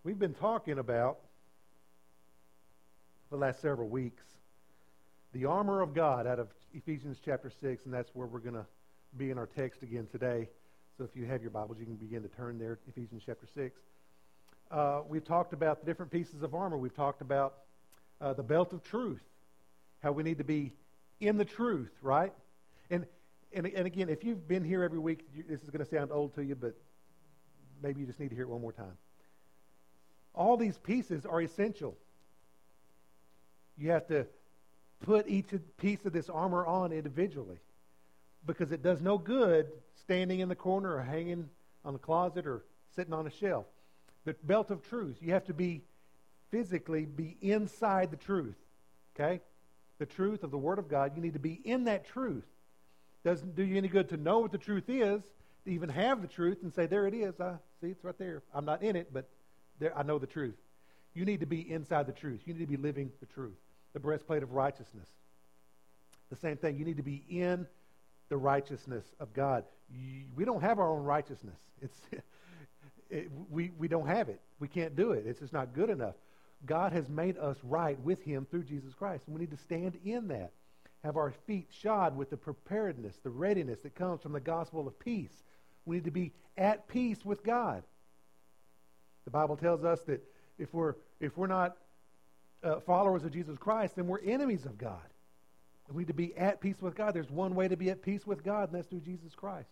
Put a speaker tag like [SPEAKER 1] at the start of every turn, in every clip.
[SPEAKER 1] We've been talking about, for the last several weeks, the armor of God out of Ephesians chapter 6, and that's where we're going to be in our text again today. So if you have your Bibles, you can begin to turn there, Ephesians chapter 6. We've talked about the different pieces of armor. We've talked about the belt of truth, how we need to be in the truth, right? And again, if you've been here every week, this is going to sound old to you, but maybe you just need to hear it one more time. All these pieces are essential. You have to put each piece of this armor on individually, because it does no good standing in the corner or hanging on the closet or sitting on a shelf. The belt of truth, you have to be physically be inside the truth, okay? The truth of the Word of God, you need to be in that truth. Doesn't do you any good to know what the truth is, to even have the truth and say, there it is, see, it's right there. I'm not in it, but there, I know the truth. You need to be inside the truth. You need to be living the truth. The breastplate of righteousness. The same thing, you need to be in the righteousness of God. We don't have our own righteousness. We don't have it. We can't do it. It's just not good enough. God has made us right with Him through Jesus Christ. And we need to stand in that. Have our feet shod with the preparedness, the readiness that comes from the gospel of peace. We need to be at peace with God. The Bible tells us that if we're not followers of Jesus Christ, then we're enemies of God. We need to be at peace with God. There's one way to be at peace with God, and that's through Jesus Christ.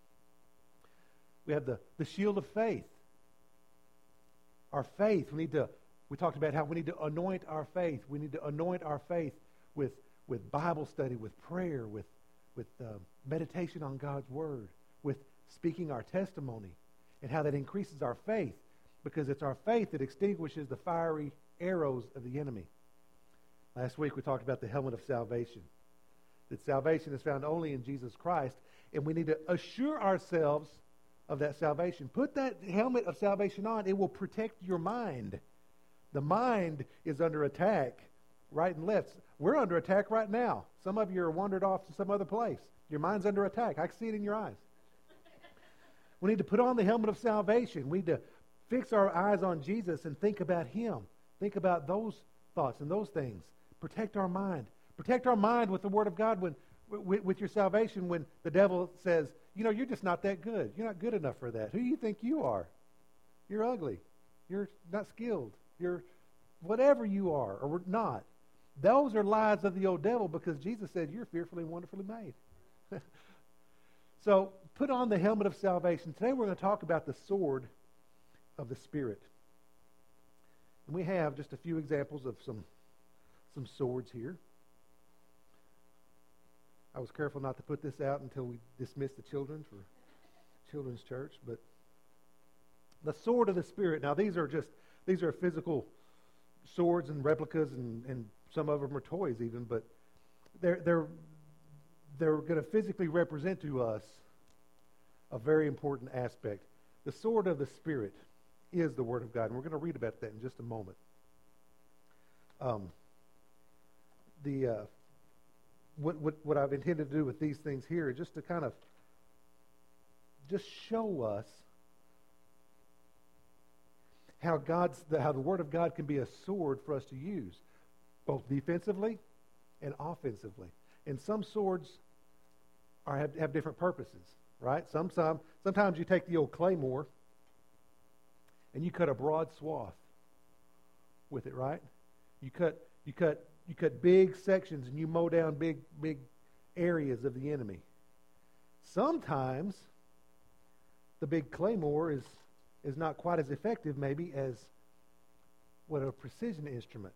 [SPEAKER 1] We have the shield of faith. Our faith, we talked about how we need to anoint our faith. We need to anoint our faith with Bible study, with prayer, with meditation on God's Word, with speaking our testimony, and how that increases our faith, because it's our faith that extinguishes the fiery arrows of the enemy. Last week we talked about the helmet of salvation. That salvation is found only in Jesus Christ, and we need to assure ourselves of that salvation. Put that helmet of salvation on. It will protect your mind. The mind is under attack right and left. We're under attack right now. Some of you are wandered off to some other place. Your mind's under attack. I can see it in your eyes. We need to put on the helmet of salvation. We need to fix our eyes on Jesus and think about Him. Think about those thoughts and those things. Protect our mind. Protect our mind with the Word of God with your salvation when the devil says, you're just not that good. You're not good enough for that. Who do you think you are? You're ugly. You're not skilled. You're whatever you are or not. Those are lies of the old devil, because Jesus said you're fearfully and wonderfully made. So put on the helmet of salvation. Today we're going to talk about the sword of the Spirit. And we have just a few examples of some swords here. I was careful not to put this out until we dismissed the children for children's church, but the sword of the Spirit. Now these are physical swords and replicas, and some of them are toys even, but they're going to physically represent to us a very important aspect. The sword of the Spirit is the Word of God, and we're going to read about that in just a moment. What I've intended to do with these things here is just to kind of just show us how the Word of God can be a sword for us to use, both defensively and offensively. And some swords have different purposes, right? Sometimes you take the old claymore and you cut a broad swath with it, right? You cut big sections and you mow down big areas of the enemy. Sometimes the big claymore is not quite as effective maybe as what a precision instrument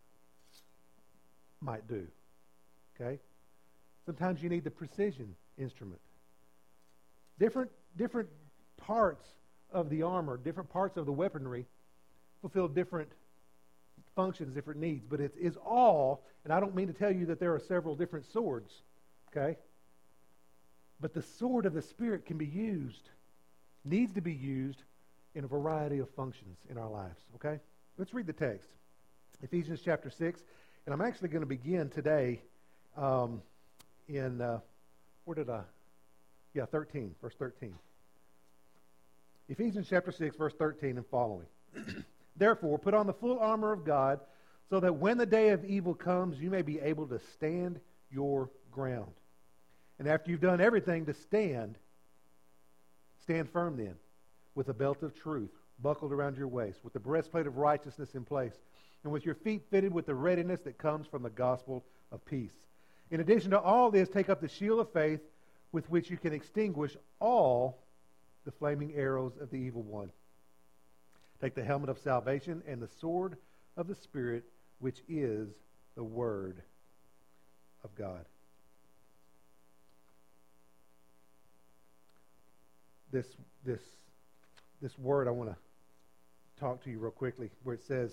[SPEAKER 1] might do. Okay? Sometimes you need the precision instrument. Different parts of the armor, different parts of the weaponry fulfill different functions, different needs, but it is all, and I don't mean to tell you that there are several different swords, okay? But the sword of the Spirit can be used, needs to be used in a variety of functions in our lives, okay? Let's read the text. Ephesians chapter 6, and I'm actually going to begin today in, 13, verse 13. Ephesians chapter 6, verse 13 and following. Therefore, put on the full armor of God, so that when the day of evil comes, you may be able to stand your ground. And after you've done everything to stand firm then, with a belt of truth buckled around your waist, with the breastplate of righteousness in place, and with your feet fitted with the readiness that comes from the gospel of peace. In addition to all this, take up the shield of faith, with which you can extinguish all the flaming arrows of the evil one. Take the helmet of salvation and the sword of the Spirit, which is the Word of God. This word I want to talk to you real quickly, where it says,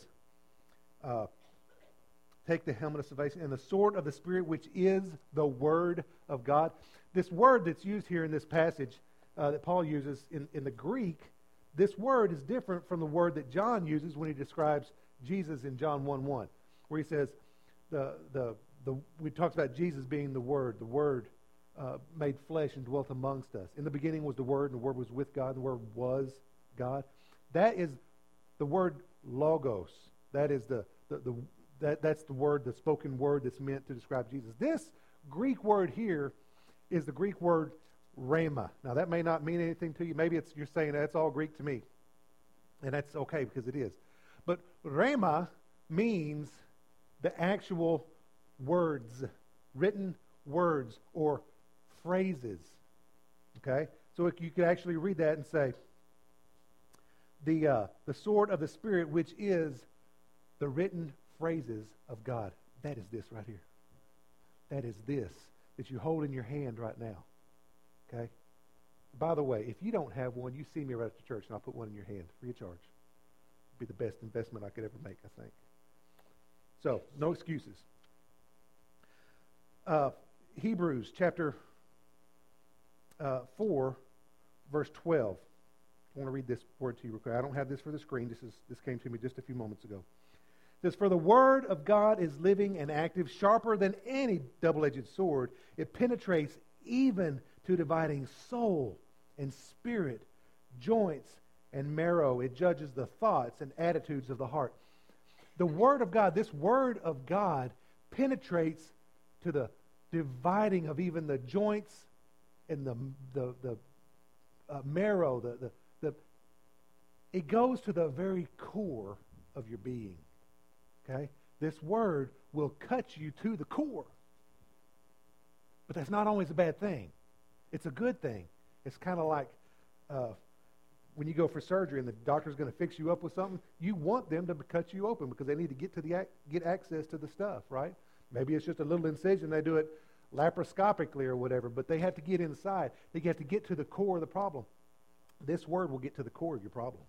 [SPEAKER 1] take the helmet of salvation and the sword of the Spirit, which is the Word of God. This word that's used here in this passage that Paul uses in the Greek, this word is different from the word that John uses when he describes Jesus in John 1:1, where he says, we talked about Jesus being the Word made flesh and dwelt amongst us. In the beginning was the Word, and the Word was with God, and the Word was God. That is the word logos. That is that's the word, the spoken word that's meant to describe Jesus. This Greek word here is the Greek word rhema. Now that may not mean anything to you. Maybe you're saying that's all Greek to me. And that's okay because it is. But rhema means the actual words, written words or phrases. Okay? So you could actually read that and say, the sword of the Spirit, which is the written phrases of God. That is this right here. That is this that you hold in your hand right now. Okay? By the way, if you don't have one, you see me right at the church and I'll put one in your hand free of charge. It'd be the best investment I could ever make, I think. So, no excuses. Hebrews chapter 4, verse 12. I want to read this word to you real quick. I don't have this for the screen. This came to me just a few moments ago. It says, "For the word of God is living and active, sharper than any double-edged sword. It penetrates even to dividing soul and spirit, joints and marrow. It judges the thoughts and attitudes of the heart." The word of God, this word of God, penetrates to the dividing of even the joints and the marrow. It goes to the very core of your being. Okay? This word will cut you to the core. But that's not always a bad thing. It's a good thing. It's kind of like when you go for surgery and the doctor's going to fix you up with something, you want them to cut you open because they need to get access to the stuff, right? Maybe it's just a little incision. They do it laparoscopically or whatever, but they have to get inside. They have to get to the core of the problem. This word will get to the core of your problem.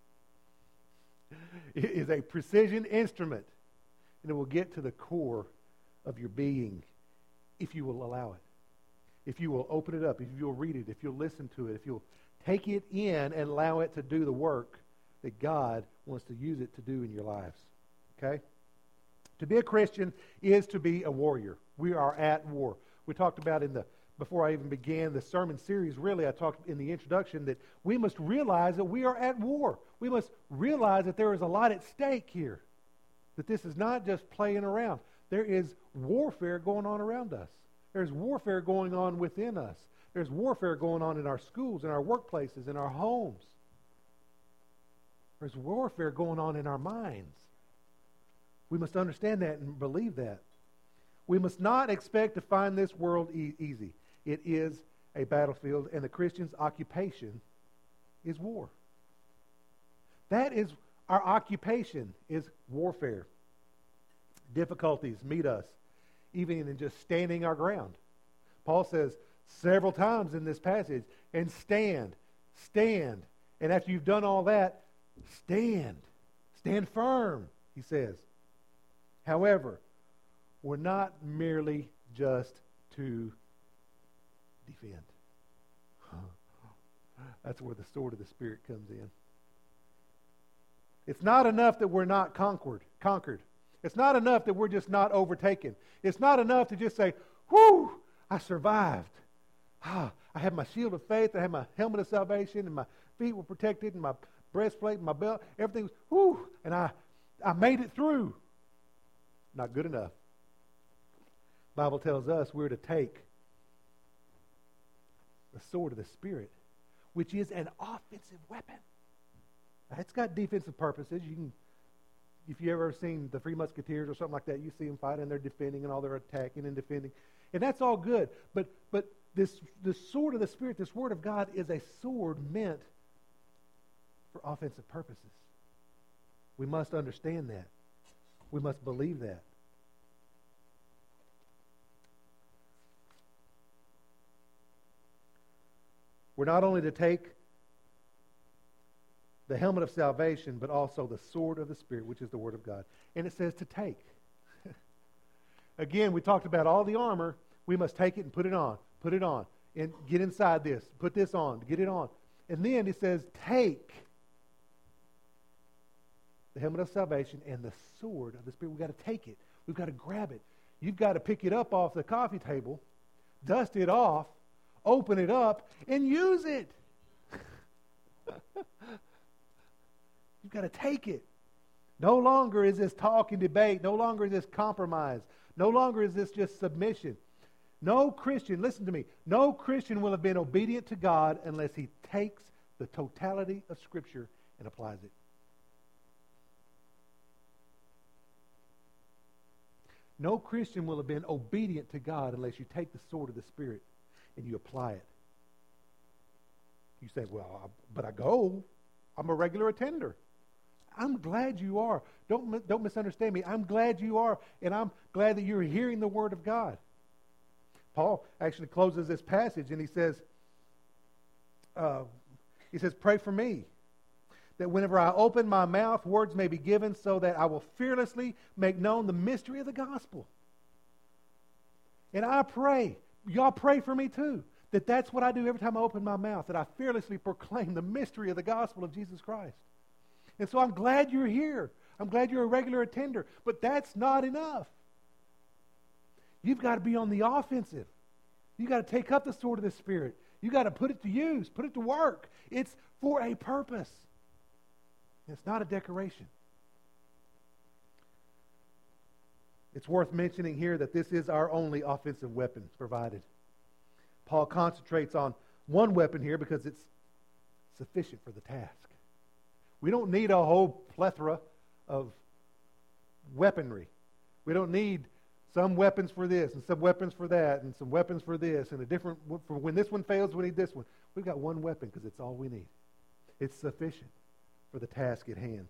[SPEAKER 1] It is a precision instrument, and it will get to the core of your being if you will allow it. If you will open it up, if you'll read it, if you'll listen to it, if you'll take it in and allow it to do the work that God wants to use it to do in your lives. Okay? To be a Christian is to be a warrior. We are at war. We talked about before I even began the sermon series, really, I talked in the introduction that we must realize that we are at war. We must realize that there is a lot at stake here. That this is not just playing around. There is warfare going on around us. There's warfare going on within us. There's warfare going on in our schools, in our workplaces, in our homes. There's warfare going on in our minds. We must understand that and believe that. We must not expect to find this world easy. It is a battlefield, and the Christian's occupation is war. That is our occupation, is warfare. Difficulties meet us, even in just standing our ground. Paul says several times in this passage, and stand. And after you've done all that, stand. Stand firm, he says. However, we're not merely just to defend. That's where the sword of the Spirit comes in. It's not enough that we're not conquered. It's not enough that we're just not overtaken. It's not enough to just say, whew, I survived. I have my shield of faith, I have my helmet of salvation, and my feet were protected, and my breastplate, my belt, everything was, whoo, and I made it through. Not good enough. The Bible tells us we're to take the sword of the Spirit, which is an offensive weapon. Now, it's got defensive purposes. You can, if you ever seen the Three Musketeers or something like that, you see them fighting, they're defending and all, they're attacking and defending. And that's all good. But this sword of the Spirit, this Word of God, is a sword meant for offensive purposes. We must understand that. We must believe that. We're not only to take the helmet of salvation, but also the sword of the Spirit, which is the Word of God. And it says to take. Again, we talked about all the armor. We must take it and put it on. Put it on. And get inside this. Put this on. Get it on. And then it says take the helmet of salvation and the sword of the Spirit. We've got to take it. We've got to grab it. You've got to pick it up off the coffee table, dust it off, open it up, and use it. You've got to take it. No longer is this talk and debate. No longer is this compromise. No longer is this just submission. No Christian, listen to me, no Christian will have been obedient to God unless he takes the totality of Scripture and applies it. No Christian will have been obedient to God unless you take the sword of the Spirit and you apply it. You say, well, but I go. I'm a regular attender. I'm glad you are. Don't misunderstand me. I'm glad you are, and I'm glad that you're hearing the Word of God. Paul actually closes this passage, and he says, pray for me, that whenever I open my mouth, words may be given so that I will fearlessly make known the mystery of the gospel. And I pray, y'all pray for me too, that's what I do every time I open my mouth, that I fearlessly proclaim the mystery of the gospel of Jesus Christ. And so I'm glad you're here. I'm glad you're a regular attender. But that's not enough. You've got to be on the offensive. You've got to take up the sword of the Spirit. You've got to put it to use, put it to work. It's for a purpose. It's not a decoration. It's worth mentioning here that this is our only offensive weapon provided. Paul concentrates on one weapon here because it's sufficient for the task. We don't need a whole plethora of weaponry. We don't need some weapons for this and some weapons for that and some weapons for this and a different, for when this one fails, we need this one. We've got one weapon because it's all we need. It's sufficient for the task at hand.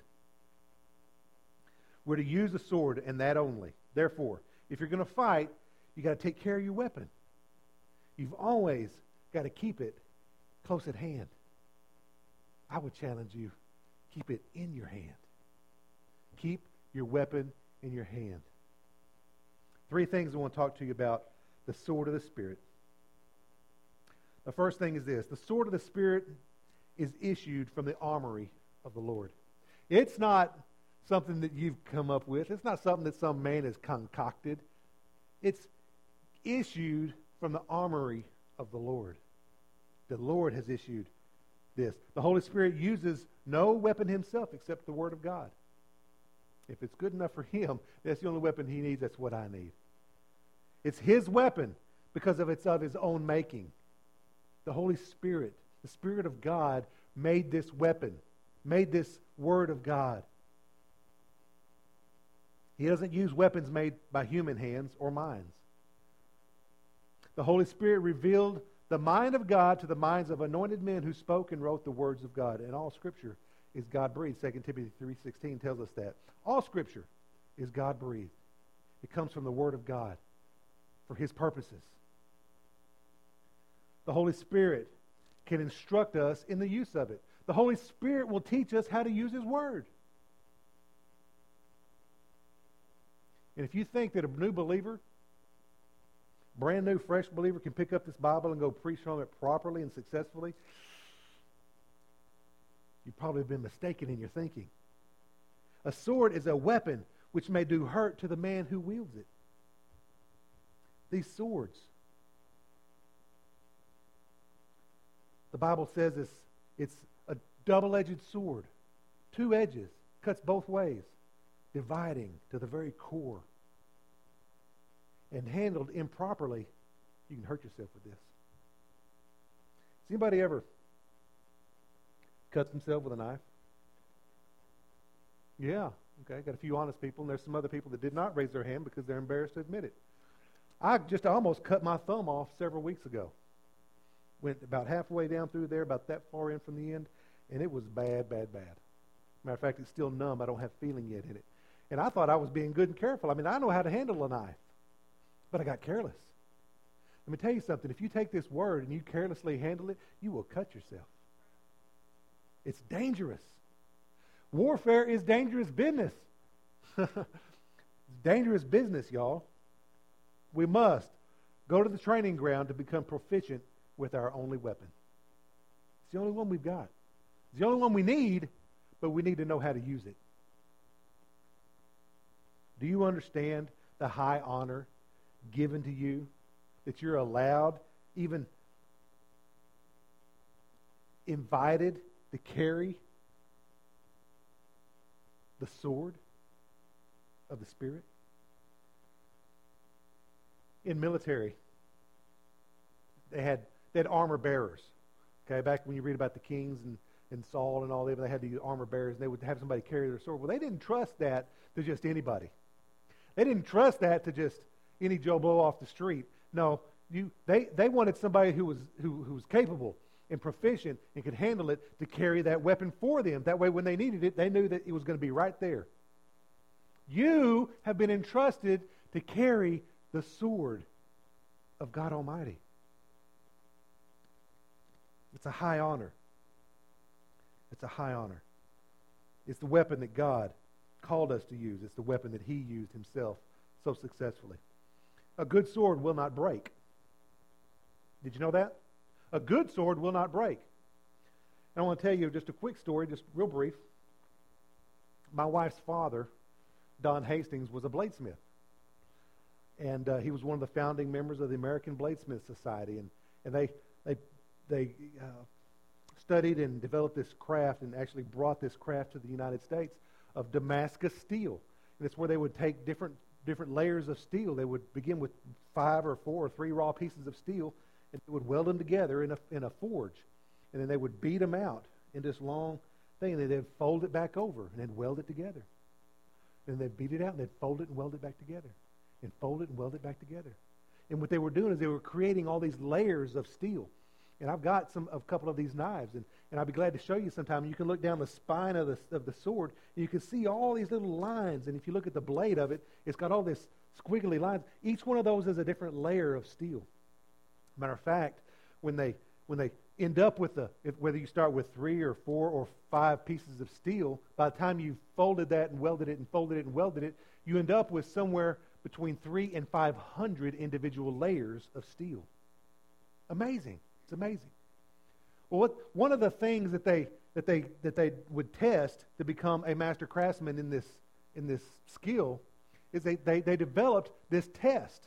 [SPEAKER 1] We're to use a sword and that only. Therefore, if you're going to fight, you got to take care of your weapon. You've always got to keep it close at hand. I would challenge you, keep it in your hand. Keep your weapon in your hand. 3 things I want to talk to you about the sword of the Spirit. The first thing is this. The sword of the Spirit is issued from the armory of the Lord. It's not something that you've come up with. It's not something that some man has concocted. It's issued from the armory of the Lord. The Lord has issued this. The Holy Spirit uses no weapon himself except the Word of God. If it's good enough for him, that's the only weapon he needs. That's what I need. It's his weapon because it's of his own making. The Holy Spirit, the Spirit of God, made this weapon, made this Word of God. He doesn't use weapons made by human hands or minds. The Holy Spirit revealed the mind of God to the minds of anointed men who spoke and wrote the words of God. And all Scripture is God-breathed. 2 Timothy 3:16 tells us that. All Scripture is God-breathed. It comes from the Word of God for His purposes. The Holy Spirit can instruct us in the use of it. The Holy Spirit will teach us how to use His Word. And if you think that a new believer, brand new, fresh believer can pick up this Bible and go preach from it properly and successfully, you've probably been mistaken in your thinking. A sword is a weapon which may do hurt to the man who wields it. These swords, the Bible says it's a double-edged sword. two edges, cuts both ways, dividing to the very core. And handled improperly, you can hurt yourself with this. Has anybody ever cut themselves with a knife? Yeah. Okay, got a few honest people, and there's some other people that did not raise their hand because they're embarrassed to admit it. I just almost cut my thumb off several weeks ago. Went about halfway down through there, about that far in from the end, and it was bad, bad, bad. Matter of fact, it's still numb. I don't have feeling yet in it. And I thought I was being good and careful. I mean, I know how to handle a knife, but I got careless. Let me tell you something. If you take this word and you carelessly handle it, you will cut yourself. It's dangerous. Warfare is dangerous business. It's dangerous business, y'all. We must go to the training ground to become proficient with our only weapon. It's the only one we've got. It's the only one we need, but we need to know how to use it. Do you understand the high honor given to you, that you're allowed, even invited to carry the sword of the Spirit? In military, they had armor bearers. Okay, back when you read about the kings and Saul and all them, they had these armor bearers, and they would have somebody carry their sword. Well, they didn't trust that to just anybody. They didn't trust that to just any Joe Blow off the street. No, they wanted somebody who was capable and proficient and could handle it to carry that weapon for them. That way, when they needed it, they knew that it was going to be right there. You have been entrusted to carry the sword of God Almighty. It's a high honor. It's a high honor. It's the weapon that God called us to use. It's the weapon that He used Himself so successfully. A good sword will not break. Did you know that? A good sword will not break. And I want to tell you just a quick story, just real brief. My wife's father, Don Hastings, was a bladesmith. And he was one of the founding members of the American Bladesmith Society. And they studied and developed this craft and actually brought this craft to the United States of Damascus steel. And it's where they would take different layers of steel. They would begin with 5 or 4 or 3 raw pieces of steel, and they would weld them together in a forge. And then they would beat them out in this long thing, and then they'd fold it back over, and they'd weld it together. And they'd beat it out, and they'd fold it and weld it back together. And fold it and weld it back together. And what they were doing is they were creating all these layers of steel. And I've got a couple of these knives, and I'd be glad to show you sometime. You can look down the spine of the sword, and you can see all these little lines. And if you look at the blade of it, it's got all this squiggly lines. Each one of those is a different layer of steel. Matter of fact, when they end up with whether you start with 3 or 4 or 5 pieces of steel, by the time you've folded that and welded it and folded it and welded it, you end up with somewhere between 300 and 500 individual layers of steel. Amazing. It's amazing. Well, one of the things that they would test to become a master craftsman in this skill is they developed this test.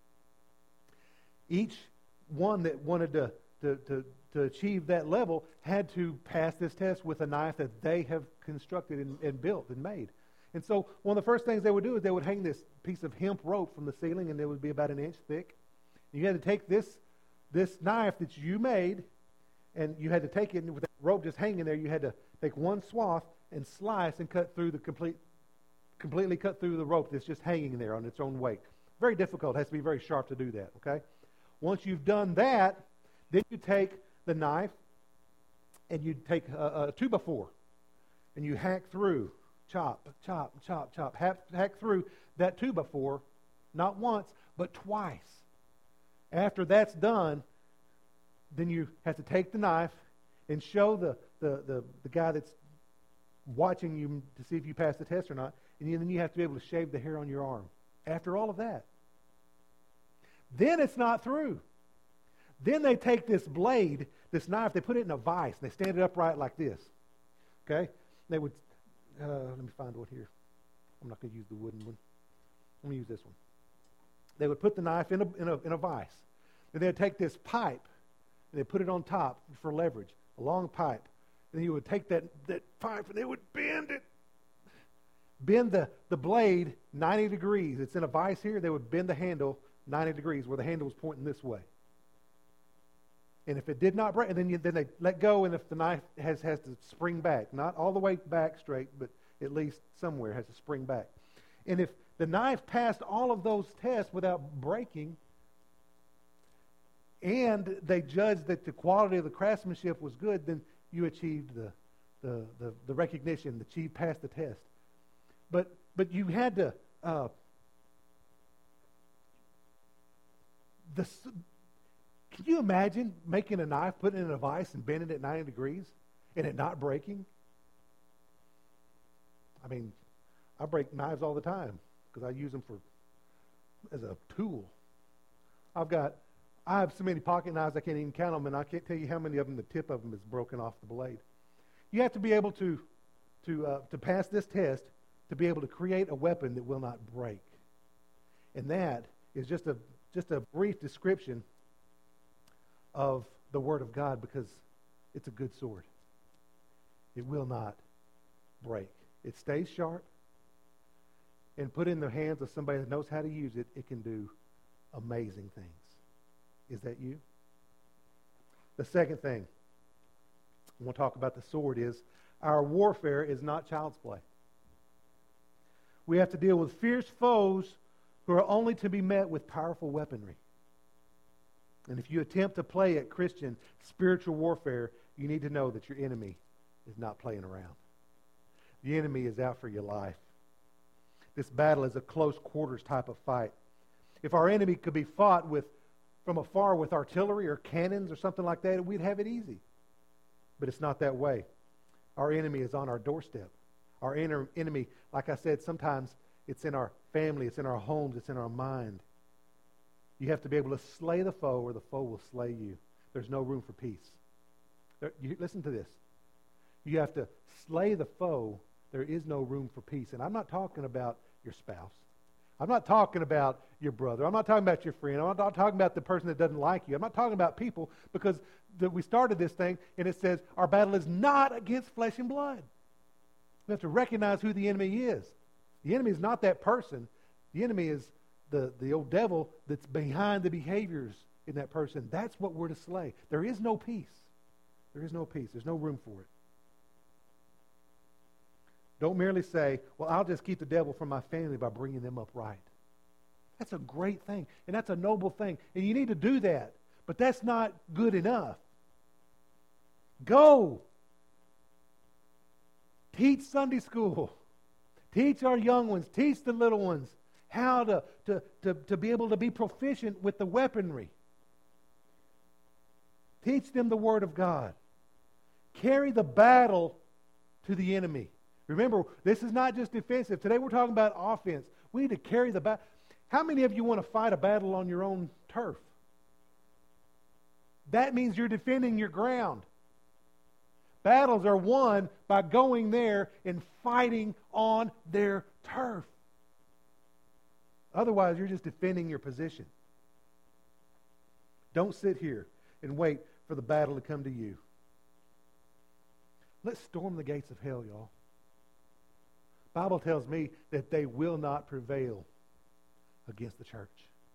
[SPEAKER 1] Each one that wanted to achieve that level had to pass this test with a knife that they have constructed and built and made. And so one of the first things they would do is they would hang this piece of hemp rope from the ceiling, and it would be about 1 inch thick. And you had to take this knife that you made, and you had to take it, and with that rope just hanging there, you had to take one swath and slice and cut through completely cut through the rope that's just hanging there on its own weight. Very difficult. It has to be very sharp to do that, okay? Once you've done that, then you take the knife, and you take a 2x4, and you hack through, chop, hack through that 2x4, not once, but twice. After that's done, then you have to take the knife and show the guy that's watching you to see if you pass the test or not, and then you have to be able to shave the hair on your arm. After all of that, then it's not through. Then they take this blade, this knife, they put it in a vise, and they stand it upright like this. Okay? They would, let me find one here. I'm not going to use the wooden one. I'm going to use this one. They would put the knife in a vise. And they'd take this pipe, and they'd put it on top for leverage, a long pipe. And you would take that pipe and it would bend it. Bend the blade 90 degrees. It's in a vise here. They would bend the handle 90 degrees where the handle was pointing this way. And if it did not break, and then they let go, and if the knife has to spring back, not all the way back straight, but at least somewhere has to spring back. And if the knife passed all of those tests without breaking, and they judged that the quality of the craftsmanship was good, then you achieved the recognition that you passed the test. But you had to can you imagine making a knife, putting it in a vise, and bending it 90 degrees, and it not breaking? I mean, I break knives all the time because I use them as a tool. I have so many pocket knives I can't even count them, and I can't tell you how many of them the tip of them is broken off the blade. You have to be able to pass this test to be able to create a weapon that will not break. And that is just a brief description of the Word of God, because it's a good sword. It will not break. It stays sharp, and put in the hands of somebody that knows how to use it, it can do amazing things. Is that you? The second thing I want to talk about the sword is our warfare is not child's play. We have to deal with fierce foes who are only to be met with powerful weaponry. And if you attempt to play at Christian spiritual warfare, you need to know that your enemy is not playing around. The enemy is out for your life. This battle is a close quarters type of fight. If our enemy could be fought from afar with artillery or cannons or something like that, we'd have it easy. But it's not that way. Our enemy is on our doorstep. Our enemy, like I said, sometimes it's in our family, it's in our homes, it's in our mind. You have to be able to slay the foe, or the foe will slay you. There's no room for peace. Listen to this. You have to slay the foe. There is no room for peace. And I'm not talking about your spouse. I'm not talking about your brother. I'm not talking about your friend. I'm not talking about the person that doesn't like you. I'm not talking about people, because we started this thing and it says our battle is not against flesh and blood. We have to recognize who the enemy is. The enemy is not that person. The enemy is the old devil that's behind the behaviors in that person. That's what we're to slay. There is no peace. There is no peace. There's no room for it. Don't merely say, well, I'll just keep the devil from my family by bringing them up right. That's a great thing, and that's a noble thing, and you need to do that, but that's not good enough. Go. Teach Sunday school. Teach our young ones. Teach the little ones how to be able to be proficient with the weaponry. Teach them the Word of God. Carry the battle to the enemy. Remember, this is not just defensive. Today we're talking about offense. We need to carry the battle. How many of you want to fight a battle on your own turf? That means you're defending your ground. Battles are won by going there and fighting on their turf. Otherwise, you're just defending your position. Don't sit here and wait for the battle to come to you. Let's storm the gates of hell, y'all. The Bible tells me that they will not prevail against the church.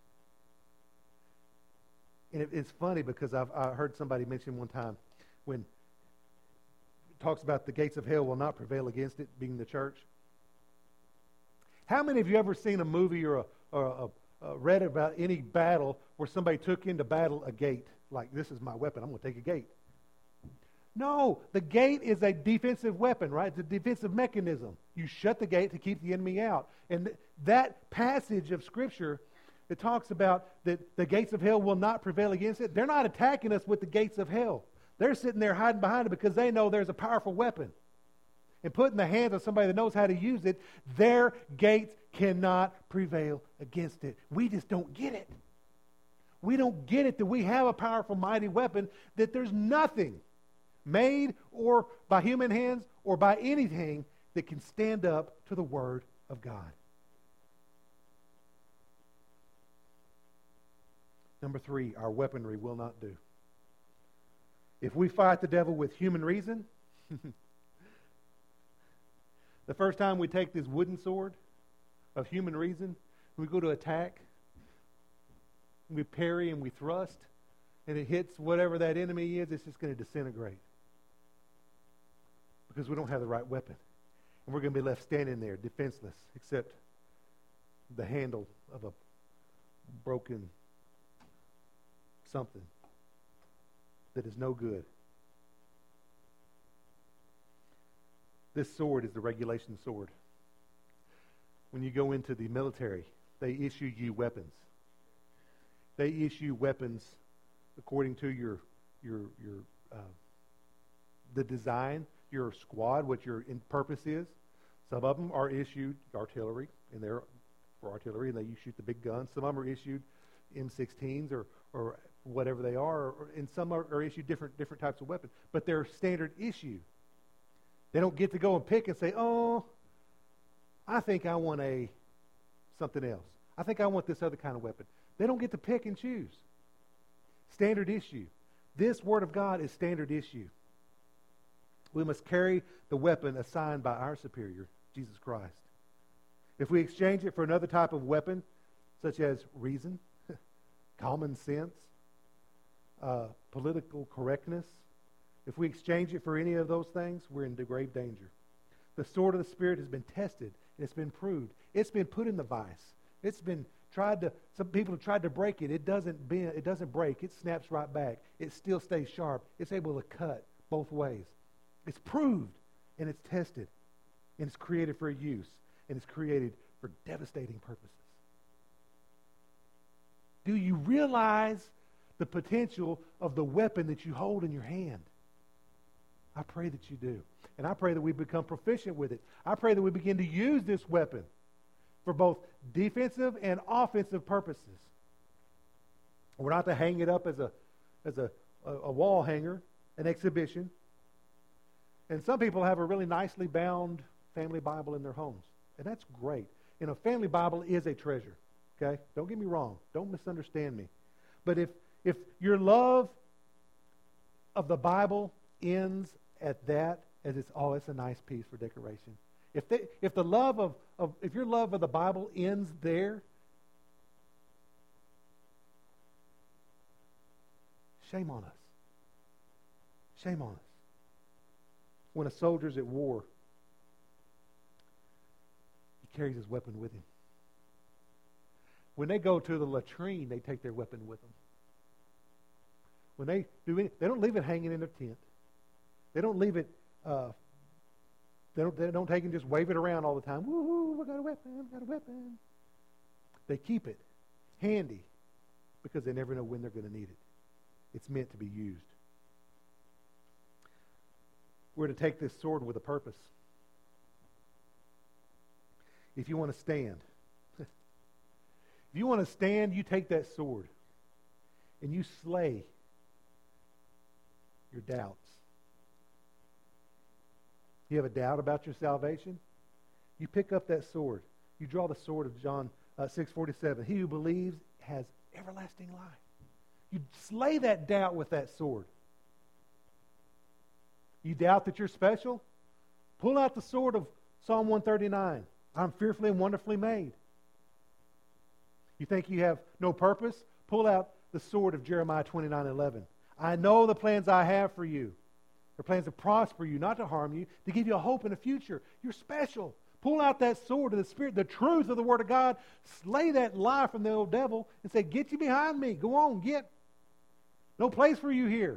[SPEAKER 1] And it's funny because I heard somebody mention one time when it talks about the gates of hell will not prevail against it, being the church. How many of you ever seen a movie or read about any battle where somebody took into battle a gate? Like, this is my weapon, I'm going to take a gate. No, the gate is a defensive weapon, right? It's a defensive mechanism. You shut the gate to keep the enemy out. And that passage of Scripture that talks about that the gates of hell will not prevail against it, they're not attacking us with the gates of hell. They're sitting there hiding behind it because they know there's a powerful weapon. And put in the hands of somebody that knows how to use it, their gates cannot prevail against it. We just don't get it. We don't get it that we have a powerful, mighty weapon, that there's nothing made or by human hands or by anything that can stand up to the Word of God. Number 3, our weaponry will not do. If we fight the devil with human reason, The first time we take this wooden sword of human reason, we go to attack, we parry and we thrust, and it hits whatever that enemy is, it's just going to disintegrate. Because we don't have the right weapon. And we're going to be left standing there, defenseless, except the handle of a broken something that is no good. This sword is the regulation sword. When you go into the military, they issue you weapons. They issue weapons according to your the design, your squad, what your purpose is. Some of them are issued artillery, and they're for artillery, and you shoot the big guns. Some of them are issued M16s or whatever they are, and some are issued different types of weapons. But they're standard issue. They don't get to go and pick and say, oh, I think I want something else. I think I want this other kind of weapon. They don't get to pick and choose. Standard issue. This Word of God is standard issue. We must carry the weapon assigned by our superior, Jesus Christ. If we exchange it for another type of weapon, such as reason, common sense, political correctness, if we exchange it for any of those things, we're in grave danger. The sword of the Spirit has been tested, and it's been proved. It's been put in the vise. It's been some people have tried to break it. It doesn't bend, it doesn't break. It snaps right back. It still stays sharp. It's able to cut both ways. It's proved, and it's tested, and it's created for use, and it's created for devastating purposes. Do you realize the potential of the weapon that you hold in your hand? I pray that you do. And I pray that we become proficient with it. I pray that we begin to use this weapon for both defensive and offensive purposes. We're not to hang it up as a wall hanger, an exhibition. And some people have a really nicely bound family Bible in their homes. And that's great. And a family Bible is a treasure. Okay? Don't get me wrong. Don't misunderstand me. But if your love of the Bible ends at that, as it's a nice piece for decoration. If your love of the Bible ends there, shame on us. Shame on us. When a soldier's at war, he carries his weapon with him. When they go to the latrine, they take their weapon with them. When they do anything, they don't leave it hanging in their tent. They don't leave it. They don't take and just wave it around all the time. Woo-hoo, I got a weapon, I got a weapon. They keep it handy because they never know when they're going to need it. It's meant to be used. We're to take this sword with a purpose. If you want to stand, you take that sword and you slay your doubts. You have a doubt about your salvation? You pick up that sword. You draw the sword of John 6:47. He who believes has everlasting life. You slay that doubt with that sword. You doubt that you're special? Pull out the sword of Psalm 139. I'm fearfully and wonderfully made. You think you have no purpose? Pull out the sword of Jeremiah 29:11. I know the plans I have for you. They're plans to prosper you, not to harm you, to give you a hope in the future. You're special. Pull out that sword of the Spirit, the truth of the Word of God. Slay that lie from the old devil and say, get you behind me. Go on, get. No place for you here.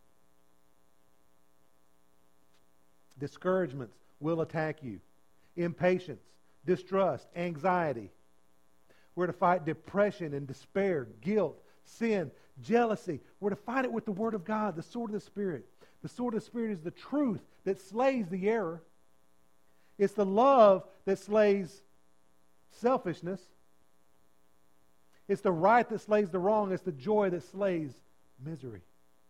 [SPEAKER 1] Discouragements will attack you. Impatience, distrust, anxiety. We're to fight depression and despair, guilt, sin, jealousy. We're to fight it with the Word of God, the sword of the Spirit. The sword of the Spirit is the truth that slays the error. It's the love that slays selfishness. It's the right that slays the wrong. It's the joy that slays misery.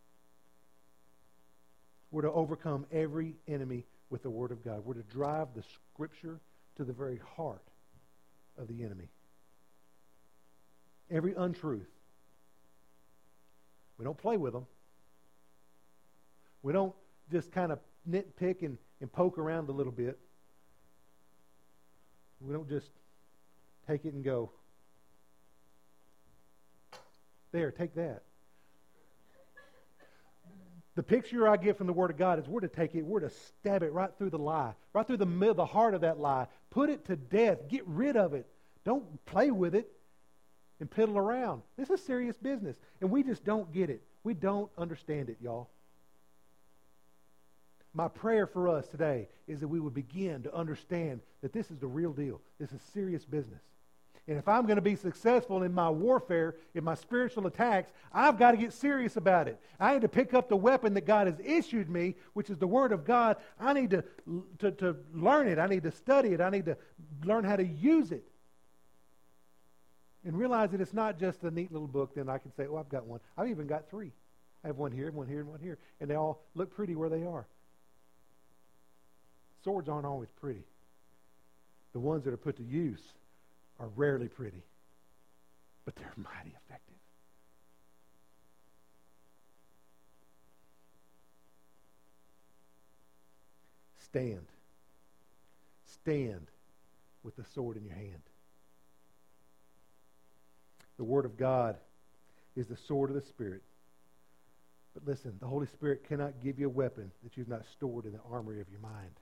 [SPEAKER 1] We're to overcome every enemy with the Word of God. We're to drive the Scripture to the very heart of the enemy. Every untruth. We don't play with them. We don't just kind of nitpick and poke around a little bit. We don't just take it and go, there, take that. The picture I get from the Word of God is we're to take it, we're to stab it right through the lie, right through the heart of that lie. Put it to death. Get rid of it. Don't play with it and piddle around. This is serious business. And we just don't get it. We don't understand it, y'all. My prayer for us today is that we would begin to understand that this is the real deal. This is serious business. And if I'm going to be successful in my warfare, in my spiritual attacks, I've got to get serious about it. I need to pick up the weapon that God has issued me, which is the Word of God. I need to learn it. I need to study it. I need to learn how to use it. And realize that it's not just a neat little book. Then I can say, oh, I've got one. I've even got 3. I have one here, one here, and one here. And they all look pretty where they are. Swords aren't always pretty. The ones that are put to use are rarely pretty, but they're mighty effective. Stand. Stand with the sword in your hand. The Word of God is the sword of the Spirit. But listen, the Holy Spirit cannot give you a weapon that you've not stored in the armory of your mind.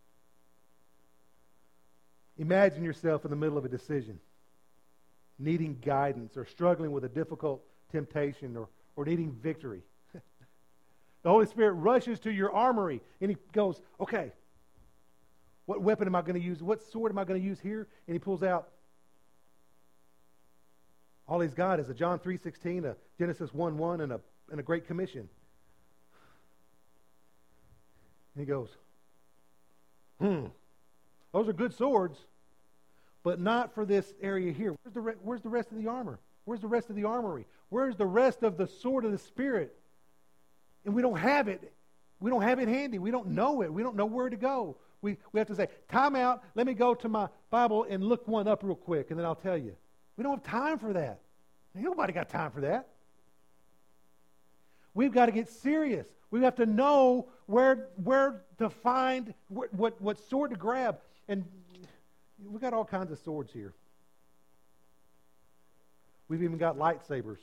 [SPEAKER 1] Imagine yourself in the middle of a decision, needing guidance or struggling with a difficult temptation or needing victory. The Holy Spirit rushes to your armory and He goes, okay, what weapon am I going to use? What sword am I going to use here? And He pulls out. All He's got is a John 3:16, a Genesis 1:1, and a Great Commission. And He goes, those are good swords, but not for this area here. Where's the rest of the armor? Where's the rest of the armory? Where's the rest of the sword of the Spirit? And we don't have it. We don't have it handy. We don't know it. We don't know where to go. We have to say, time out, let me go to my Bible and look one up real quick, and then I'll tell you. We don't have time for that. Nobody got time for that. We've got to get serious. We have to know where to find, what sword to grab. And we've got all kinds of swords here. We've even got lightsabers.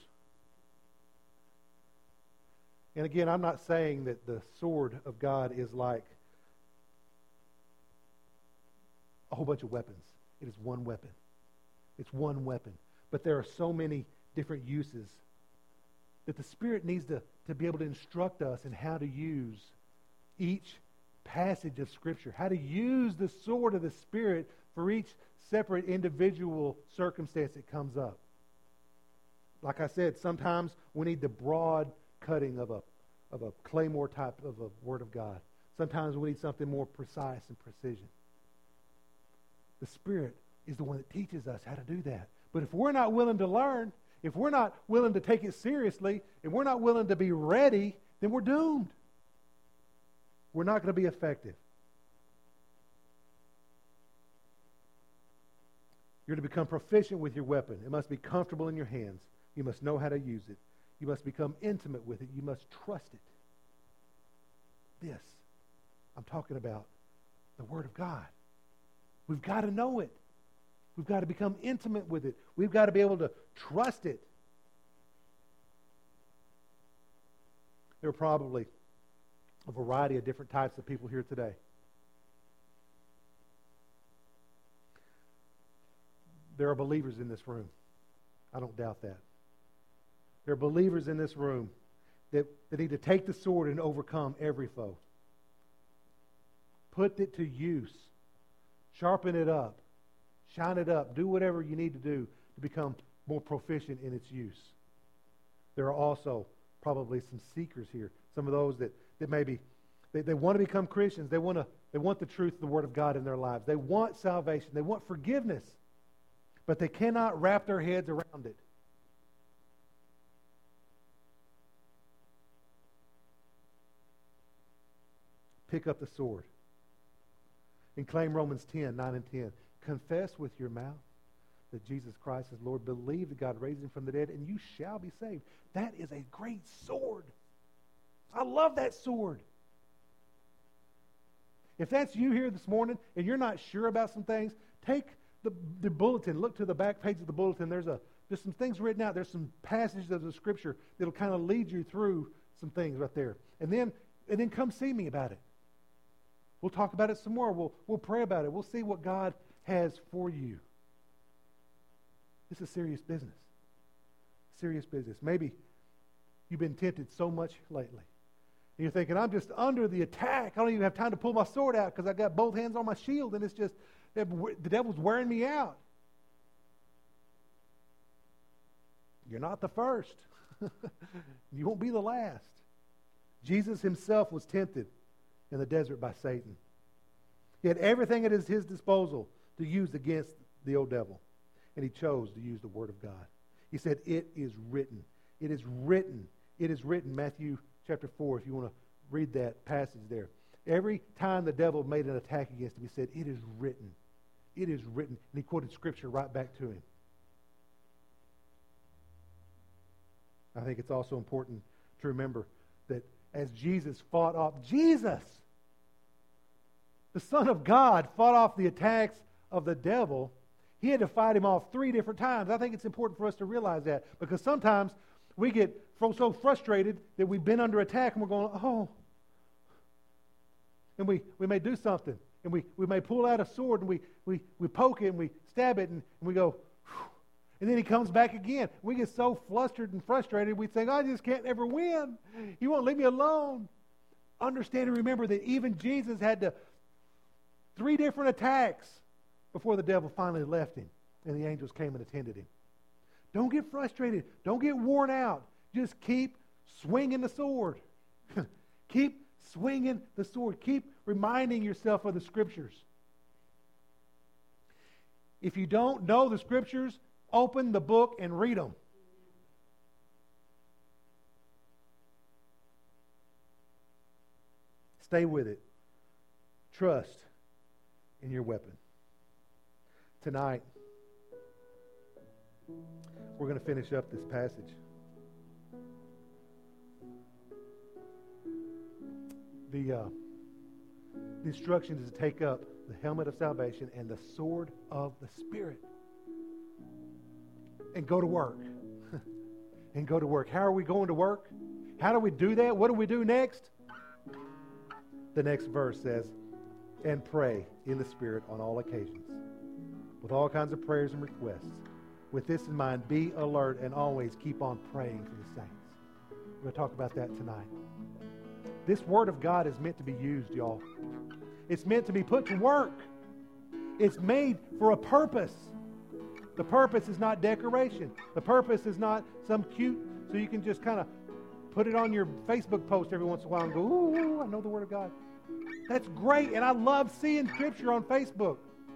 [SPEAKER 1] And again, I'm not saying that the sword of God is like a whole bunch of weapons. It is one weapon. It's one weapon. But there are so many different uses that the Spirit needs to be able to instruct us in how to use each passage of Scripture, how to use the sword of the Spirit for each separate individual circumstance that comes up. Like I said, sometimes we need the broad cutting of a claymore type of a Word of God. Sometimes we need something more precise and precision. The Spirit is the one that teaches us how to do that. But if we're not willing to learn, if we're not willing to take it seriously, if we're not willing to be ready, then we're doomed. We're not going to be effective. You're to become proficient with your weapon. It must be comfortable in your hands. You must know how to use it. You must become intimate with it. You must trust it. This, I'm talking about the Word of God. We've got to know it. We've got to become intimate with it. We've got to be able to trust it. There are probably a variety of different types of people here today. There are believers in this room. I don't doubt that. There are believers in this room that need to take the sword and overcome every foe. Put it to use. Sharpen it up. Shine it up. Do whatever you need to do to become more proficient in its use. There are also probably some seekers here. Some of those that maybe they want to become Christians. They want the truth of the Word of God in their lives. They want salvation. They want forgiveness. But they cannot wrap their heads around it. Pick up the sword and claim Romans 10:9 and 10. Confess with your mouth that Jesus Christ is Lord. Believe that God raised Him from the dead, and you shall be saved. That is a great sword. I love that sword. If that's you here this morning and you're not sure about some things, take the bulletin. Look to the back page of the bulletin. There's some things written out. There's some passages of the Scripture that'll kind of lead you through some things right there. And then come see me about it. We'll talk about it some more. We'll pray about it. We'll see what God has for you. This is serious business. Serious business. Maybe you've been tempted so much lately. And you're thinking, I'm just under the attack. I don't even have time to pull my sword out because I've got both hands on my shield and it's just, the devil's wearing me out. You're not the first. You won't be the last. Jesus himself was tempted in the desert by Satan. He had everything at his disposal to use against the old devil. And he chose to use the Word of God. He said, it is written. It is written. It is written. Matthew chapter 4, if you want to read that passage there. Every time the devil made an attack against him, he said, it is written. It is written. And he quoted Scripture right back to him. I think it's also important to remember that as Jesus fought off, Jesus, the Son of God, fought off the attacks of the devil, he had to fight him off 3 different times. I think it's important for us to realize that because sometimes we get so frustrated that we've been under attack and we're going, oh. And we may do something. And we may pull out a sword and we poke it and we stab it and we go, whew. And then he comes back again. We get so flustered and frustrated, we think, I just can't ever win. He won't leave me alone. Understand and remember that even Jesus had 3 different attacks before the devil finally left him and the angels came and attended him. Don't get frustrated. Don't get worn out. Just keep swinging the sword. Keep swinging the sword. Keep reminding yourself of the Scriptures. If you don't know the Scriptures, open the book and read them. Stay with it. Trust in your weapon. Tonight, we're going to finish up this passage. The instruction is to take up the helmet of salvation and the sword of the Spirit. And go to work. And go to work. How are we going to work? How do we do that? What do we do next? The next verse says, and pray in the Spirit on all occasions, with all kinds of prayers and requests. With this in mind, be alert and always keep on praying for the saints. We're going to talk about that tonight. This Word of God is meant to be used, y'all. It's meant to be put to work. It's made for a purpose. The purpose is not decoration. The purpose is not some cute, so you can just kind of put it on your Facebook post every once in a while and go, ooh, I know the Word of God. That's great, and I love seeing Scripture on Facebook.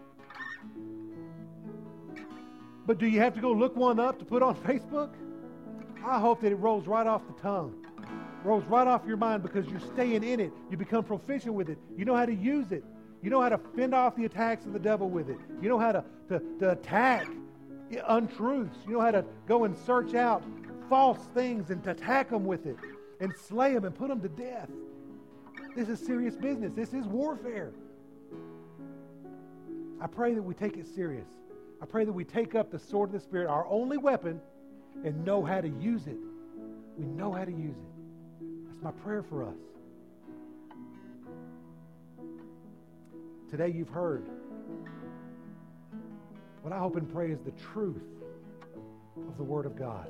[SPEAKER 1] But do you have to go look one up to put on Facebook? I hope that it rolls right off the tongue. Rolls right off your mind because you're staying in it. You become proficient with it. You know how to use it. You know how to fend off the attacks of the devil with it. You know how to attack untruths. You know how to go and search out false things and to attack them with it and slay them and put them to death. This is serious business. This is warfare. I pray that we take it serious. I pray that we take up the sword of the Spirit, our only weapon, and know how to use it. We know how to use it. That's my prayer for us. Today you've heard what I hope and pray is the truth of the Word of God.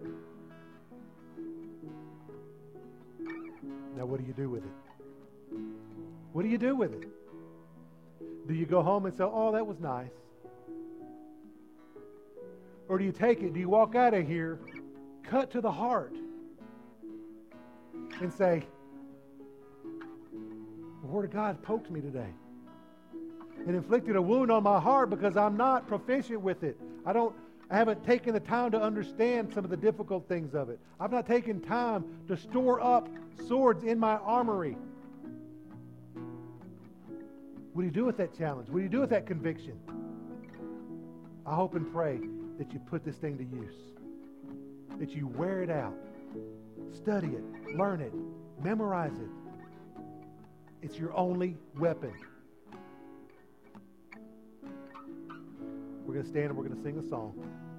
[SPEAKER 1] Now what do you do with it? What do you do with it? Do you go home and say, oh, that was nice? Or do you take it, do you walk out of here, cut to the heart, and say, the Word of God poked me today. It inflicted a wound on my heart because I'm not proficient with it. I haven't taken the time to understand some of the difficult things of it. I've not taken time to store up swords in my armory. What do you do with that challenge? What do you do with that conviction? I hope and pray that you put this thing to use. That you wear it out. Study it. Learn it. Memorize it. It's your only weapon. We're going to stand and we're going to sing a song.